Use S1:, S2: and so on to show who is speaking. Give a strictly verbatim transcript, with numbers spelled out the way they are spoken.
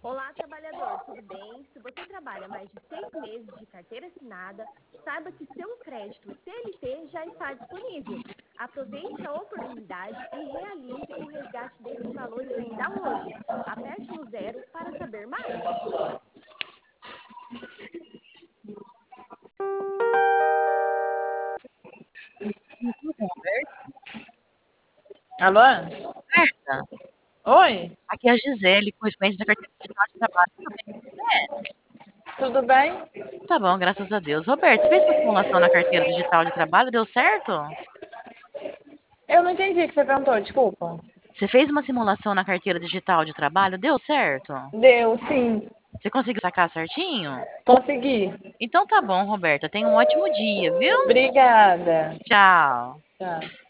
S1: Olá, trabalhador, tudo bem? Se você trabalha mais de seis meses de carteira assinada, saiba que seu crédito C L T já está disponível. Aproveite a oportunidade e realize o resgate desses valores ainda hoje. Aperte no zero para saber mais.
S2: Alô?
S3: Certa.
S2: Oi,
S3: Aqui é a Gisele, correspondente da carteira digital de trabalho. Tudo bem com você?
S2: tudo bem?
S3: Tá bom, graças a Deus. Roberto, você fez uma simulação na carteira digital de trabalho? Deu certo?
S2: Eu não entendi o que você perguntou, desculpa.
S3: Você fez uma simulação na carteira digital de trabalho? Deu certo?
S2: Deu, sim.
S3: Você conseguiu sacar certinho?
S2: Consegui.
S3: Então tá bom, Roberta. Tenha um ótimo dia, viu?
S2: Obrigada.
S3: Tchau.
S2: Tchau.